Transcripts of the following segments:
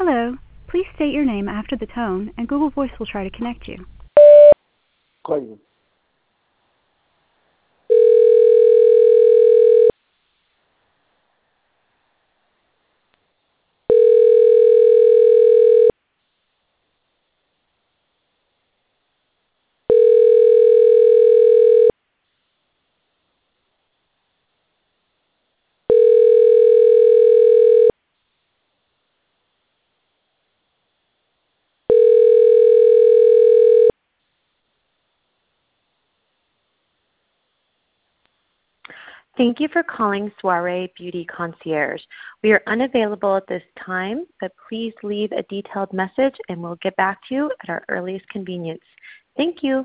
Hello. Please state your name after the tone, and Google Voice will try to connect you. Clayton. Thank you for calling Soiree Beauty Concierge. We are unavailable at this time, but please leave a detailed message and we'll get back to you at our earliest convenience. Thank you.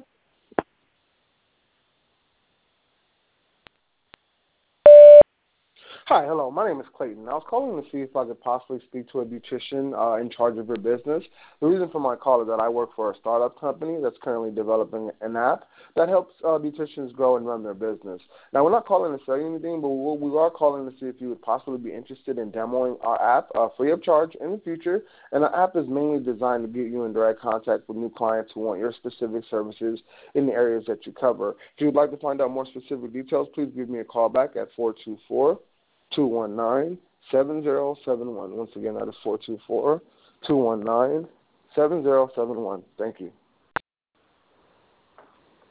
Hi, hello. My name is Clayton. I was calling to see if I could possibly speak to a beautician in charge of your business. The reason for my call is that I work for a startup company that's currently developing an app that helps beauticians grow and run their business. Now, we're not calling to sell you anything, but we are calling to see if you would possibly be interested in demoing our app free of charge in the future. And the app is mainly designed to get you in direct contact with new clients who want your specific services in the areas that you cover. If you would like to find out more specific details, please give me a call back at 424-219-7071. Once again, that is 424-219-7071. Thank you.